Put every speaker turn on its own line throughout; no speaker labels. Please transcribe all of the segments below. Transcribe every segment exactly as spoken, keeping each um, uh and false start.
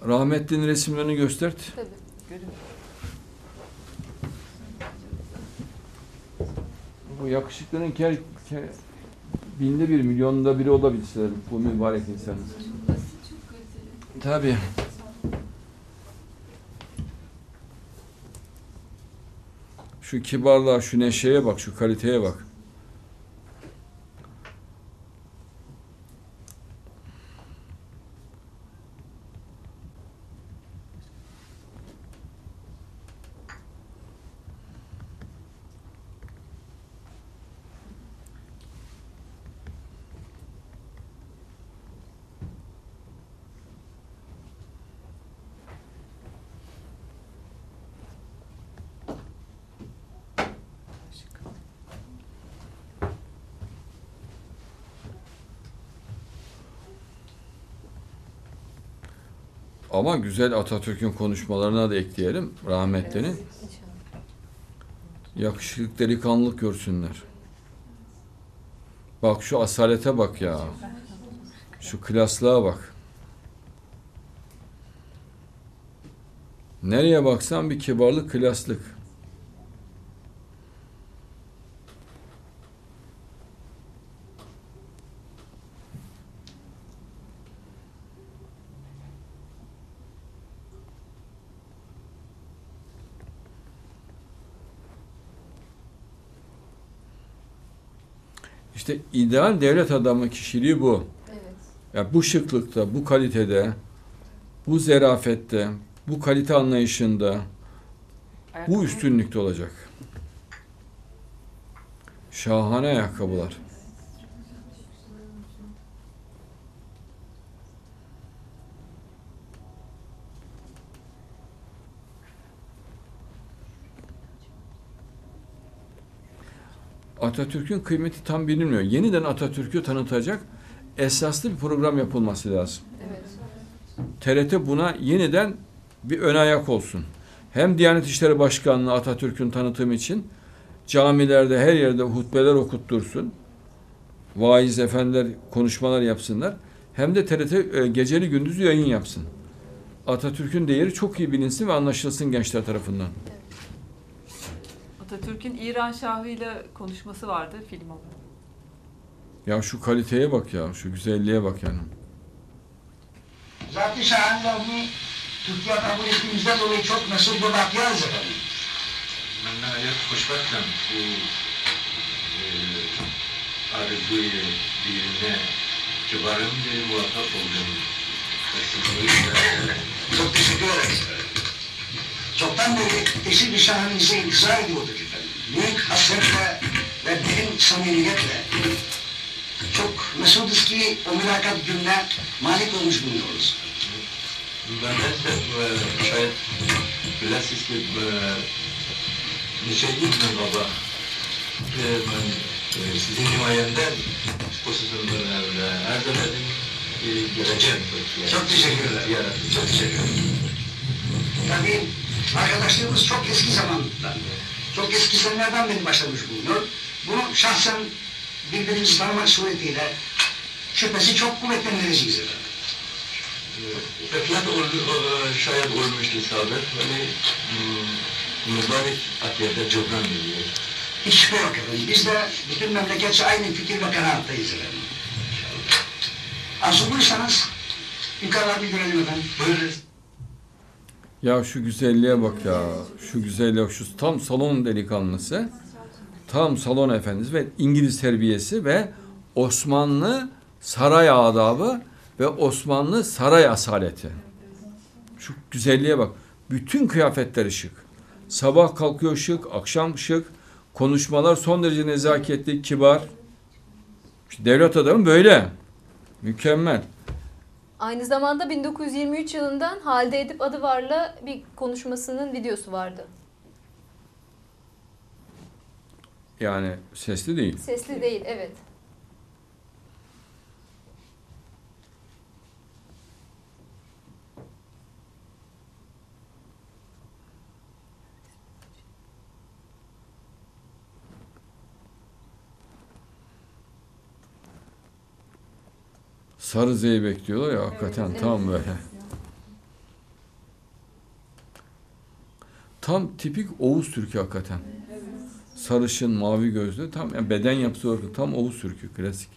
Rahmetli'nin resimlerini göstert.
Tabii.
Bu yakışıklının ker, ker, binde bir, milyonda biri olabilseler bu mübarek insanın. Tabii. Şu kibarlığa, şu neşeye bak, şu kaliteye bak. Ama güzel Atatürk'ün konuşmalarına da ekleyelim rahmetlinin.
Evet,
Yakışıklı delikanlılık görsünler. Bak şu asalete bak ya. Şu klaslığa bak. Nereye baksan bir kibarlık, klaslık. İşte ideal devlet adamı kişiliği bu.
evet.
Ya bu şıklıkta, bu kalitede, bu zerafette, bu kalite anlayışında, bu üstünlükte olacak. Şahane ayakkabılar. Atatürk'ün kıymeti tam bilinmiyor. Yeniden Atatürk'ü tanıtacak esaslı bir program yapılması lazım.
Evet.
T R T buna yeniden bir ön ayak olsun. Hem Diyanet İşleri Başkanlığı Atatürk'ün tanıtımı için camilerde her yerde hutbeler okuttursun. Vaiz efendiler konuşmalar yapsınlar. Hem de T R T geceli gündüz yayın yapsın. Atatürk'ün değeri çok iyi bilinsin ve anlaşılsın gençler tarafından.
Atatürk'ün İran Şahı'yla konuşması vardı, film o.
Ya şu kaliteye bak ya, şu güzelliğe bak yani.
Zat-ı Şahan'ı Türkiye kabul ettiğimizden dolayı çok mesul bir bahtiyarız efendim.
من نهایت خوشبختم bu e, arzuyu birine civarım bir muhatap oldum.
Çok teşekkür ederiz efendim. Çoktan beri eşi bir şahanınıza intizar ediyorduk efendim. Büyük hasretle ve derin samimiyetle. Çok mesuduz ki o mülakat gününe malik olmuş bulunuyoruz.
Ben de şayet bilesiz ki nişeyim mi baba? Ben sizin himayemden hususunda her zaman geleceğim.
Çok teşekkür ederim. Çok teşekkür ederim. Tabii arkadaşlığımız çok eski zamandan, çok eski senelerden beri başlamış bulunuyor. Bunu şahsen birbirimizi tanımak suretiyle şüphesi çok kuvvetlendireceğiz efendim.
Fethat oldu, şayet olmuştu sabit, hani mübarek akiyede cebran biliyor.
Hiç şüphe yok efendim. Biz de bütün memleketçe aynı fikir ve kanaattayız efendim. Arzu buyursanız yukarıda bir görelim efendim.
Buyurun.
Ya şu güzelliğe bak ya. Şu güzelliğe, şu tam salon delikanlısı. Tam salon efendisi ve İngiliz terbiyesi ve Osmanlı saray adabı ve Osmanlı saray asaleti. Şu güzelliğe bak. Bütün kıyafetleri şık. Sabah kalkıyor şık, akşam şık. Konuşmalar son derece nezaketli, kibar. İşte devlet adamı böyle. Mükemmel.
Aynı zamanda bin dokuz yüz yirmi üç yılından Halide Edip Adıvar'la bir konuşmasının videosu vardı.
Yani sesli değil.
Sesli değil, evet.
Sarı zeybek diyorlar ya, hakikaten
Evet,
tam
evet.
böyle. tam tipik Oğuz Türk'ü hakikaten. Sarışın, mavi gözlü, tam yani beden yapısı olarak tam Oğuz Türk'ü, klasik.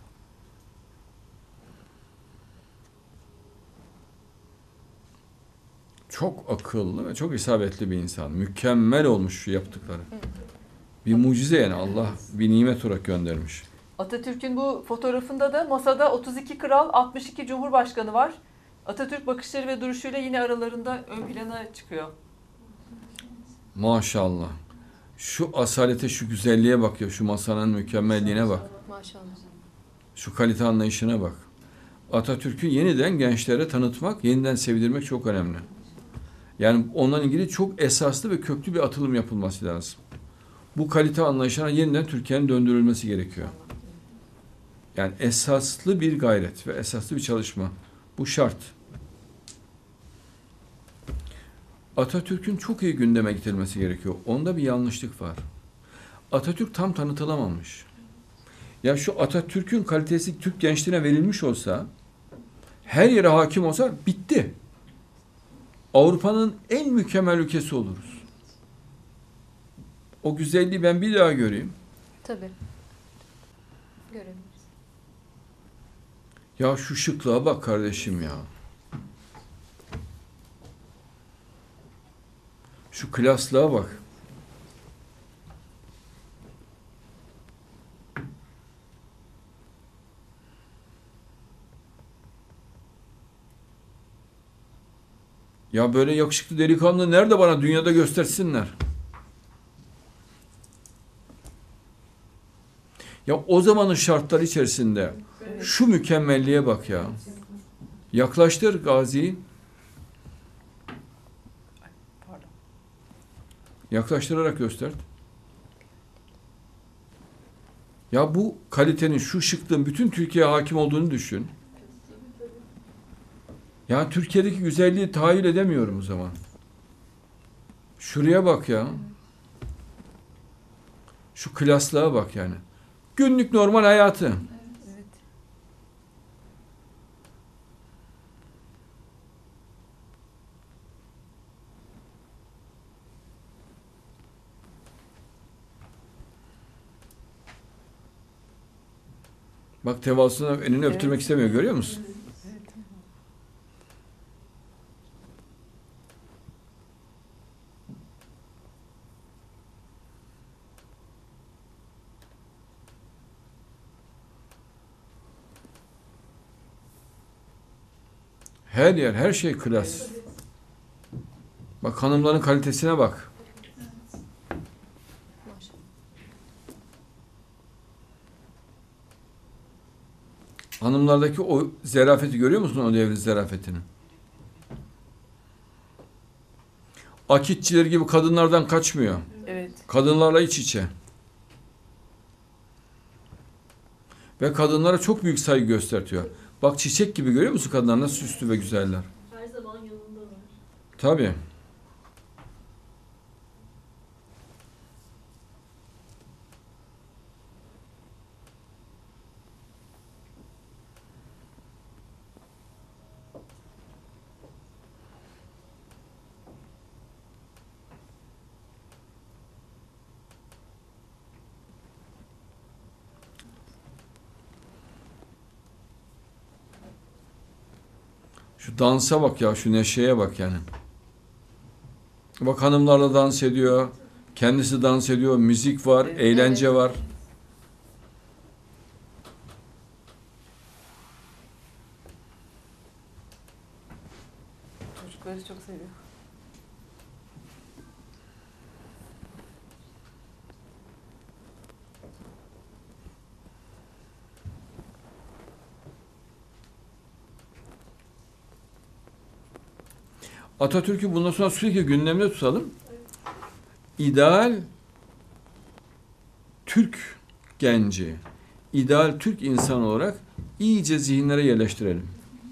Çok akıllı ve çok isabetli bir insan. Mükemmel olmuş şu yaptıkları. Bir mucize yani, Allah bir nimet olarak göndermiş.
Atatürk'ün bu fotoğrafında da masada otuz iki kral, altmış iki cumhurbaşkanı var. Atatürk bakışları ve duruşuyla yine aralarında ön plana çıkıyor.
Maşallah. Şu asalete, şu güzelliğe bak ya, şu masanın mükemmelliğine bak.
Maşallah.
Şu kalite anlayışına bak. Atatürk'ü yeniden gençlere tanıtmak, yeniden sevdirmek çok önemli. Yani onunla ilgili çok esaslı ve köklü bir atılım yapılması lazım. Bu kalite anlayışına yeniden Türkiye'nin döndürülmesi gerekiyor. Yani esaslı bir gayret ve esaslı bir çalışma. Bu şart. Atatürk'ün çok iyi gündeme getirilmesi gerekiyor. Onda bir yanlışlık var. Atatürk tam tanıtılamamış. Ya şu Atatürk'ün kalitesi Türk gençliğine verilmiş olsa, her yere hakim olsa bitti. Avrupa'nın en mükemmel ülkesi oluruz. O güzelliği ben bir daha göreyim.
Tabii. Görebiliriz.
Ya şu şıklığa bak kardeşim ya. Şu klaslığa bak. Ya böyle yakışıklı delikanlı nerede, bana dünyada göstersinler. Ya o zamanın şartları içerisinde şu mükemmelliğe bak ya. Yaklaştır Gazi'yi.
Pardon.
Yaklaştırarak göster. Ya bu kalitenin, şu şıklığın bütün Türkiye'ye hakim olduğunu düşün. Ya Türkiye'deki güzelliği tahayyül edemiyorum o zaman. Şuraya bak ya. Şu klaslığa bak yani. Günlük normal hayatı.
Evet.
Bak tevazusuna elini öptürmek
Evet.
istemiyor, görüyor musun? Her yer, her şey klas. Bak hanımların kalitesine bak.
Maşallah.
Hanımlardaki o zerafeti görüyor musun, o devrin zerafetini? Akitçiler gibi kadınlardan kaçmıyor.
Evet.
Kadınlarla iç içe. Ve kadınlara çok büyük saygı gösteriyor. Bak çiçek gibi, görüyor musun kadınlar nasıl süslü ve güzeller?
Her zaman yanındalar.
Tabii. Şu dansa bak ya, şu neşeye bak yani. Bak hanımlarla dans ediyor, kendisi dans ediyor, müzik var,
Evet,
eğlence
evet.
var.
Çocukları çok seviyor.
Atatürk'ü bundan sonra sürekli gündemde tutalım. İdeal Türk genci, ideal Türk insanı olarak iyice zihinlere yerleştirelim.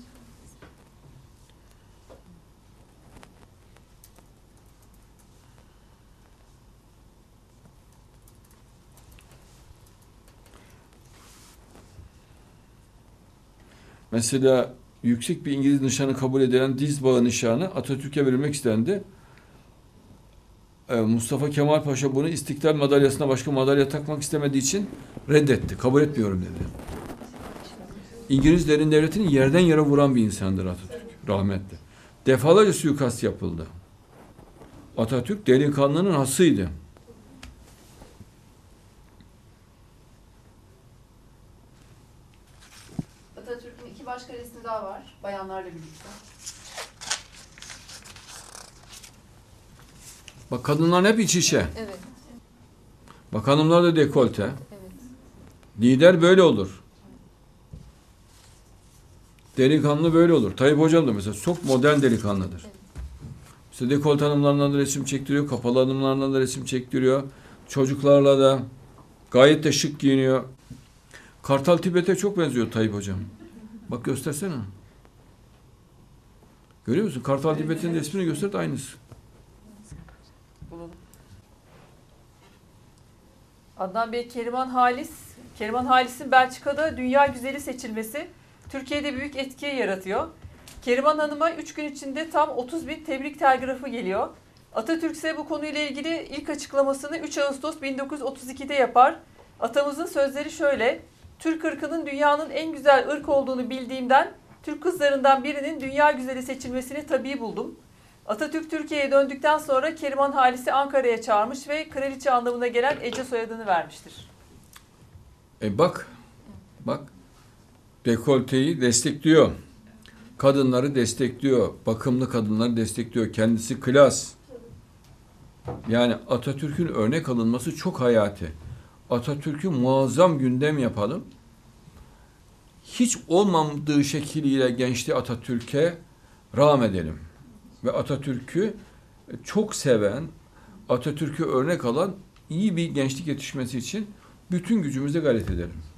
Mesela yüksek bir İngiliz nişanı kabul edilen Dizbağı nişanı Atatürk'e verilmek istendi. e, Mustafa Kemal Paşa bunu İstiklal Madalyası'na başka madalya takmak istemediği için reddetti. Kabul etmiyorum dedi. İngiliz derin devletini yerden yere vuran bir insandır Atatürk. Rahmetli. Defalarca suikast yapıldı. Atatürk delikanlının hasıydı.
Atatürk'ün iki başka resmi daha var. Bayanlarla birlikte.
Bak kadınlar hep iç içe.
Evet.
Bak hanımlar da dekolte.
Evet.
Lider böyle olur. Delikanlı böyle olur. Tayyip Hocam da mesela çok modern delikanlıdır.
Evet.
İşte dekolte hanımlarla da resim çektiriyor. Kapalı hanımlarla da resim çektiriyor. Çocuklarla da gayet de şık giyiniyor. Kartal Tibet'e çok benziyor Tayyip Hocam. Bak göstersene. Görüyor musun? Kartal Tibet'in resmini göster de aynısı.
Bulalım. Adnan Bey, Keriman Halis. Keriman Halis'in Belçika'da dünya güzeli seçilmesi Türkiye'de büyük etki yaratıyor. Keriman Hanım'a üç gün içinde tam otuz bin tebrik telgrafı geliyor. Atatürk ise bu konuyla ilgili ilk açıklamasını üç Ağustos bin dokuz yüz otuz ikide yapar. Atamızın sözleri şöyle: Türk ırkının dünyanın en güzel ırk olduğunu bildiğimden Türk kızlarından birinin dünya güzeli seçilmesini tabii buldum. Atatürk Türkiye'ye döndükten sonra Keriman Halis'i Ankara'ya çağırmış ve kraliçe anlamına gelen Ece soyadını vermiştir.
E bak, bak dekolteyi destekliyor. Kadınları destekliyor. Bakımlı kadınları destekliyor. Kendisi klas. Yani Atatürk'ün örnek alınması çok hayati. Atatürk'ü muazzam gündem yapalım. Hiç olmadığı şekliyle gençliği Atatürk'e rağm edelim. Ve Atatürk'ü çok seven, Atatürk'ü örnek alan iyi bir gençlik yetişmesi için bütün gücümüzle gayret edelim.